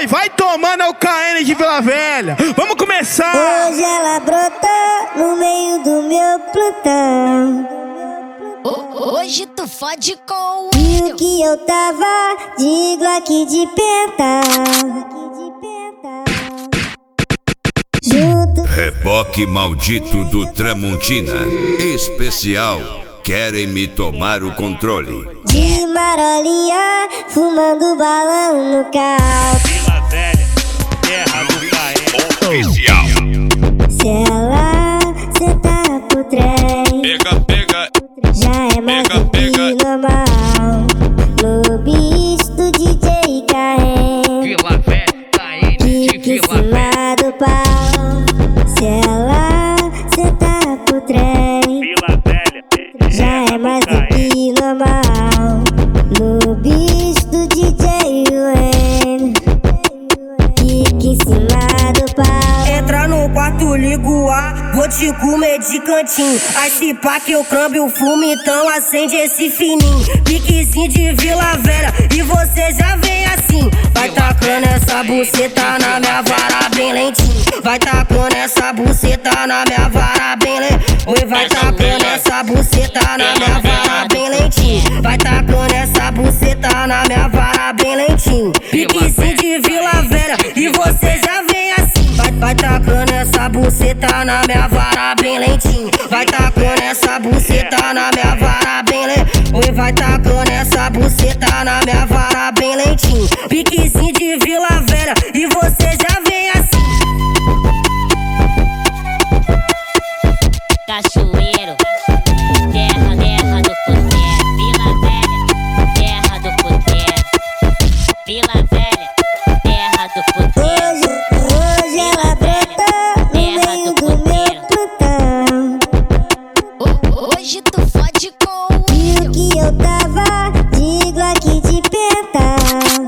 Oi, vai tomando o KN de Vila Velha. Vamos começar. Hoje ela brotou no meio do meu plantão. Hoje tu fode com o Viu que eu tava de Glock de penta. Junto Reboque maldito do Tramontina. Especial. Querem me tomar o controle. de marolinha, fumando balão no carro. Vila Velha, terra do KN. Oficial. Se ela sentar pro trem, Pega, pega, já é mais do que normal. No bicho do DJ KN, Vila Velha, KN de fica em Vila Velha. cima do pau. Se ela sentar pro trem, Vila Velha, já é mais do que normal. No bicho do DJ UN, fica em cima do pau. Entra no quarto, ligo a, vou te comer de cantinho. Aí se pá que eu câmbio o fumo, então acende esse fininho. Piquezinho de Vila Velha, e você já vem assim. Vai tacando essa buceta na minha vara bem lentinho. Vai tacando essa buceta na minha vara bem lentinho. Oi, vai tacando essa buceta na minha vara bem lentinho. Vai tacando essa buceta na minha vara bem lentinho. Piquezinho de Vila Velha, e você já vem assim. Vai tacando essa buceta na minha vara bem lentinho. Vai tacando essa buceta na minha vara bem lentinho. Oi, vai tacando essa buceta na minha vara bem lentinho. Piquezinho de Vila Velha, e você já vem assim. cachoeiro. Terra do puteiro. Vila Velha, terra do puteiro. Vila Velha, terra do puteiro. Hoje ela brotou no meio do meu plantão. Hoje tu fode com o Viu que eu tava de Glock de penta.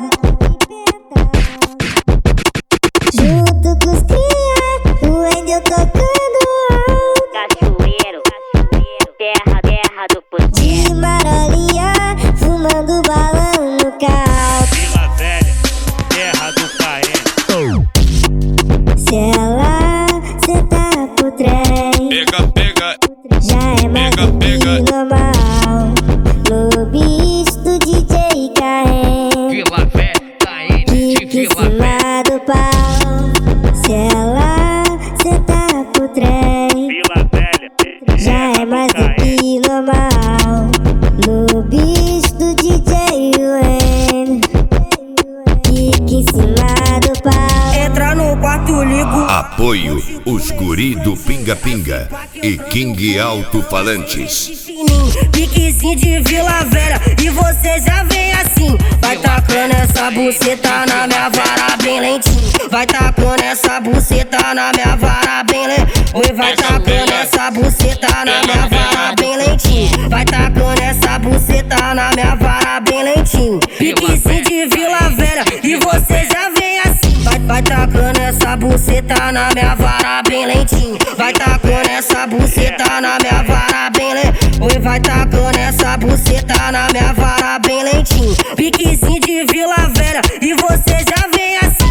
Junto com os cria, o Wendel tocando cachoeiro. Terra do puteiro. de marolinha, fumando balão no carro. Vila Velha, terra do KN. Se ela sentar pro trem, Pega, pega, já é mais do que normal. No bicho do DJ KN, Vila Velha, KN de fica em Vila Velha. cima do pau. Se ela sentar pro trem, Vila Velha, já é mais do que normal. No bicho do DJ UN, fica em cima do pau. Entra no quarto, ligo a. Apoio os guri do Pinga Pinga e King Alto Falantes. Piquezinho de Vila Velha, e você já vem assim. Vai tacando essa buceta na minha vara bem lentinho. Vai tacando essa buceta na minha vara bem lentinho. Oi, vai tacando essa buceta na minha vara bem lentinho. Vai tacando essa buceta na minha vara bem lentinho. Piquezinho de Vila Velha, e você já vem assim. Vai tacando essa buceta na minha vara bem lentinho. Vai tacando essa buceta na minha vara bem lentinho. Oi, vai tacando essa buceta na minha vara bem lentinho. Piquezinho de Vila Velha, e você já vem assim.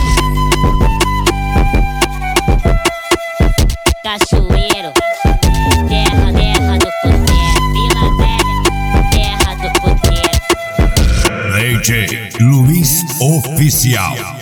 Cachoeiro. Terra do puteiro. Vila Velha, terra do puteiro. DJ Luiz Oficial.